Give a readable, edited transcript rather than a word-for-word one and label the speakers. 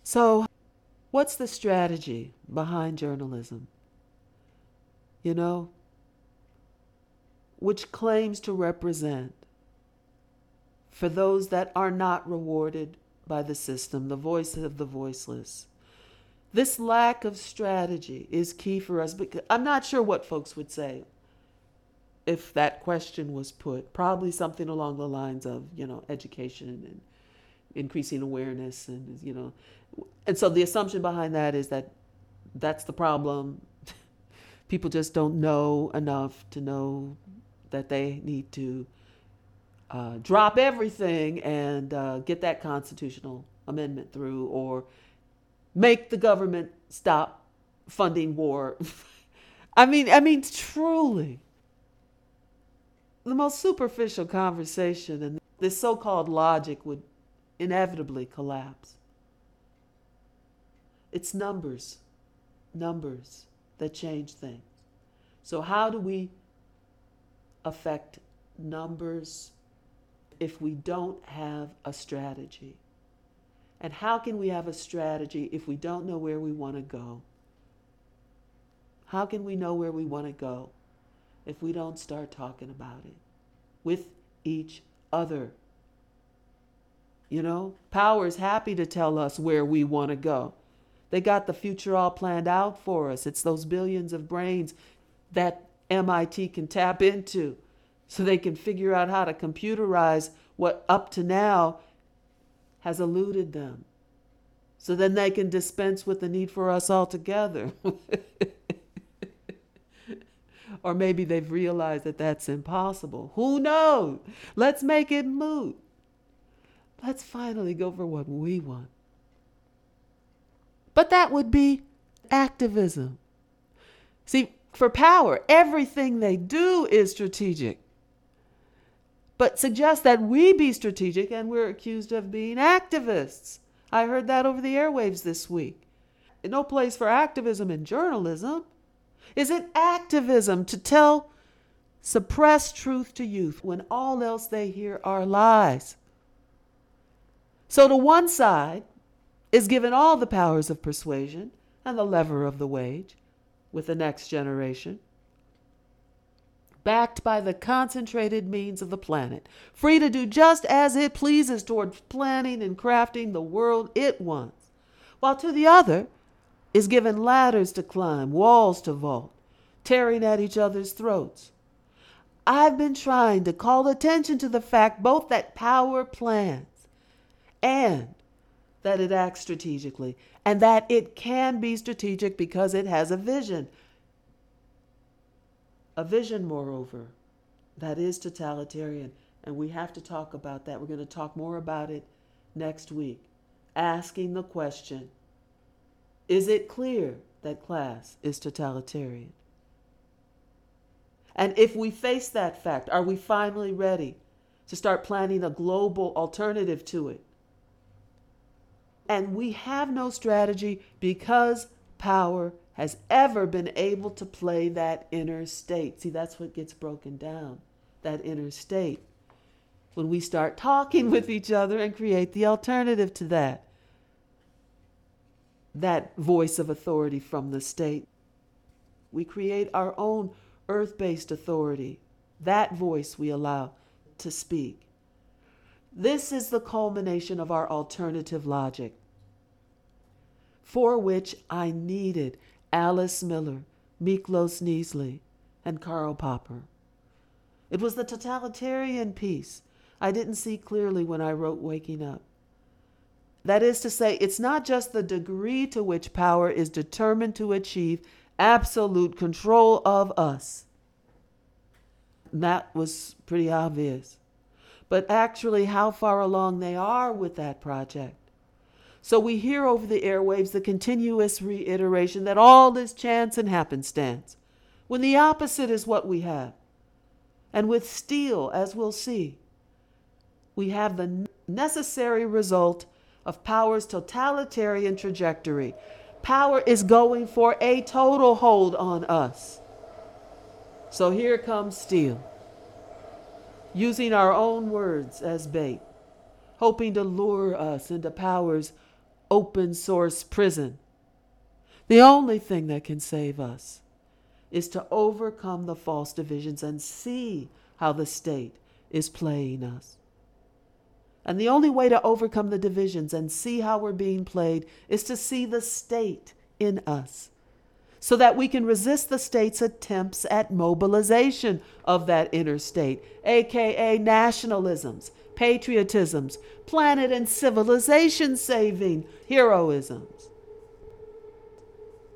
Speaker 1: So, what's the strategy behind journalism? You know, which claims to represent, for those that are not rewarded by the system, the voice of the voiceless. This lack of strategy is key for us, because I'm not sure what folks would say if that question was put. Probably something along the lines of, education and increasing awareness, and so the assumption behind that is that that's the problem. People just don't know enough to know that they need to drop everything and get that constitutional amendment through, or make the government stop funding war. I mean, truly, the most superficial conversation and this so-called logic would inevitably collapse. It's numbers that change things. So how do we affect numbers if we don't have a strategy? And how can we have a strategy if we don't know where we want to go? How can we know where we want to go if we don't start talking about it with each other? Power is happy to tell us where we want to go. They got the future all planned out for us. It's those billions of brains that MIT can tap into so they can figure out how to computerize what up to now has eluded them. So then they can dispense with the need for us altogether. Or maybe they've realized that that's impossible. Who knows? Let's make it moot. Let's finally go for what we want. But that would be activism. See, for power, everything they do is strategic. But suggest that we be strategic and we're accused of being activists. I heard that over the airwaves this week. No place for activism in journalism. Is it activism to tell suppressed truth to youth when all else they hear are lies? So to one side is given all the powers of persuasion and the lever of the wage with the next generation, backed by the concentrated means of the planet, free to do just as it pleases towards planning and crafting the world it wants, while to the other is given ladders to climb, walls to vault, tearing at each other's throats. I've been trying to call attention to the fact both that power plans and that it acts strategically, and that it can be strategic because it has a vision. A vision, moreover, that is totalitarian, and we have to talk about that. We're going to talk more about it next week, asking the question, is it clear that class is totalitarian? And if we face that fact, are we finally ready to start planning a global alternative to it? And we have no strategy because power has ever been able to play that inner state. See, that's what gets broken down, that inner state. When we start talking with each other and create the alternative to that voice of authority from the state, we create our own earth-based authority. That voice we allow to speak. This is the culmination of our alternative logic, for which I needed Alice Miller, Miklos Neasley, and Karl Popper. It was the totalitarian piece I didn't see clearly when I wrote Waking Up. That is to say, it's not just the degree to which power is determined to achieve absolute control of us. That was pretty obvious. But actually how far along they are with that project. So we hear over the airwaves the continuous reiteration that all is chance and happenstance, when the opposite is what we have. And with Steele, as we'll see, we have the necessary result of power's totalitarian trajectory. Power is going for a total hold on us. So here comes Steele, using our own words as bait, hoping to lure us into power's open source prison. The only thing that can save us is to overcome the false divisions and see how the state is playing us. And the only way to overcome the divisions and see how we're being played is to see the state in us, so that we can resist the state's attempts at mobilization of that inner state, aka nationalisms, patriotisms, planet and civilization saving heroisms.